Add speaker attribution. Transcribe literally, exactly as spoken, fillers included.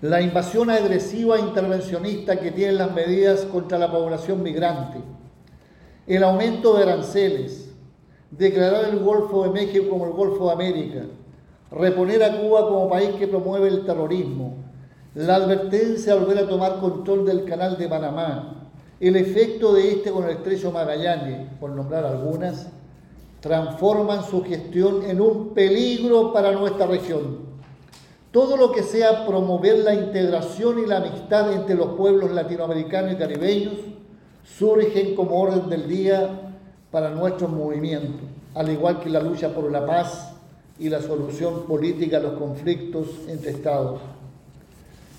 Speaker 1: la invasión agresiva e intervencionista que tienen las medidas contra la población migrante, el aumento de aranceles, declarar el Golfo de México como el Golfo de América, reponer a Cuba como país que promueve el terrorismo, la advertencia de volver a tomar control del Canal de Panamá, el efecto de este con el Estrecho Magallanes, por nombrar algunas, transforman su gestión en un peligro para nuestra región. Todo lo que sea promover la integración y la amistad entre los pueblos latinoamericanos y caribeños surgen como orden del día para nuestros movimientos, al igual que la lucha por la paz y la solución política a los conflictos entre Estados.